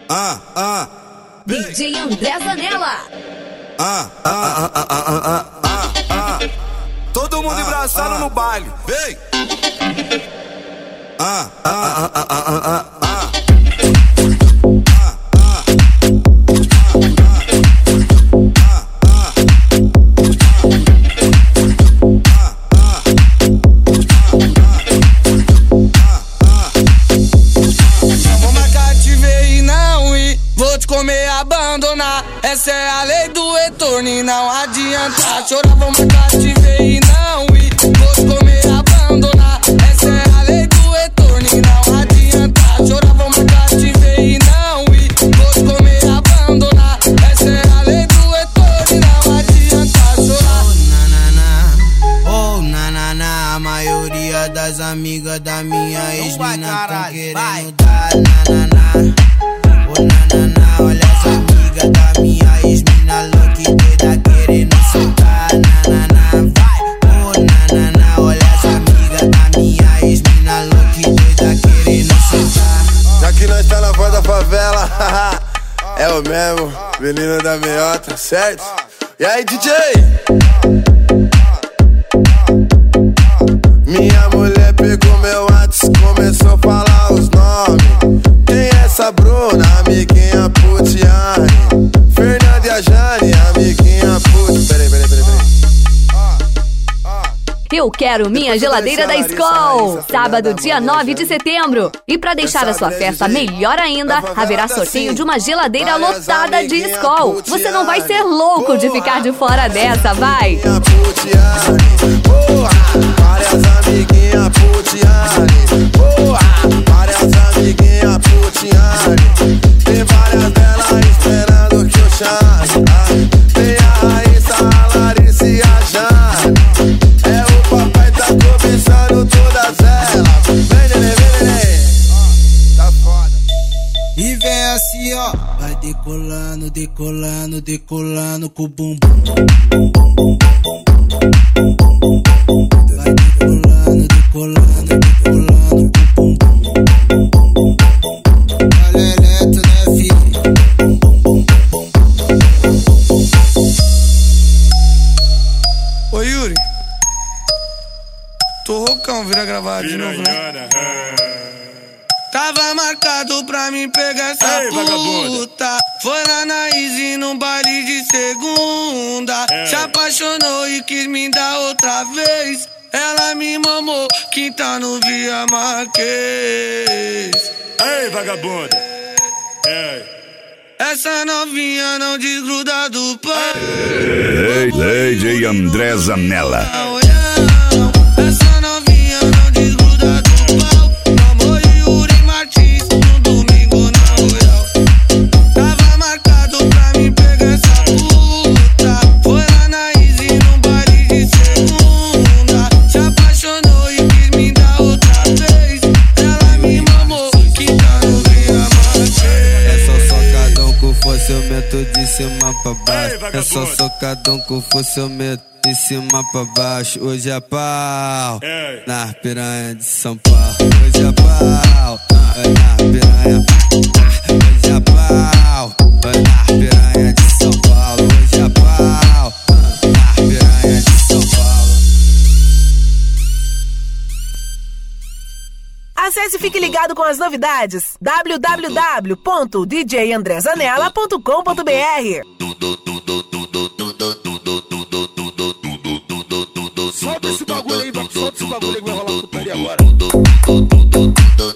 DJ André Zanella. Todo mundo embraçado no baile. Vem. Vou marcar te ver e não ir, vou te comer, abandonar. Essa é a lei do retorno e não adianta chorar. Vou marcar te ver e não ir, vou te comer, abandonar. Essa é a lei do retorno e não adianta chorar. Vou marcar te ver e não ir, vou te comer, abandonar. Essa é a lei do retorno e não adianta chorar. Oh, nanana, a maioria das amigas da minha ex-mina tão querendo dar nanana. Oh, nanana, olha as amigas da minha ex-mina louca e doida querendo soltar nanana. Vai, oh, nanana, olha as amigas da minha ex-mina louca e doida querendo soltar. Já que nós tá na voz da favela, é o mesmo, menino da meiota, certo? E aí, DJ? Minha mulher pegou meu WhatsApp, começou a falar os nomes. Quem é essa Bruna, amiguinha Putiane? Fernanda e a Jane, amiguinha Put. Peraí. Eu quero minha geladeira da Skol. Sábado, dia 9 de setembro. E pra deixar a sua festa melhor ainda, haverá sorteio de uma geladeira lotada de Skol. Você não vai ser louco de ficar de fora dessa, vai! Várias amiguinhas Putiane. Várias amiguinhas Putiane. Tem várias delas esperando que eu chame. Tem a Raíssa, a Larissa e a Jane. É o papai tá cobiçando todas elas. Vem, neném. Tá foda. E vem assim, ó, vai decolando, decolando, decolando com o bumbum. Vai decolando, decolando, decolando com o bumbum. Olha eletro, né, filho? Ô Yuri, tô roucão, vira gravar de novo, né? Tava marcado pra mim pegar essa puta. Foi lá na Easy num baile de segunda. Se apaixonou e quis me dar outra vez. Ela me mamou, quinta no Via Marquês. Ei, vagabunda. Ei. Essa novinha não desgruda do pau. DJ André Zanella. Essa novinha não desgruda do pau. Amor Yuri Martins no domingo na Royal. Tava marcado pra mim pegar essa puta. Foi lá na Easy num baile de segunda. Se apaixonou e quis me dar outra vez. Ela me mamou, quinta no Via Marquês. É só socadão com funcionamento de cima pra baixo. É só socadão com funcionamento de cima pra baixo. Hoje é pau na piranha de São Paulo. Hoje é pau na piranha. Hoje é pau na piranha de São Paulo. Hoje é pau na piranha de São Paulo. Acesse e fique ligado com as novidades. www.djandrezanella.com.br. Solta esse bagulho aí, solta esse bagulho aí que vai rolar putaria agora.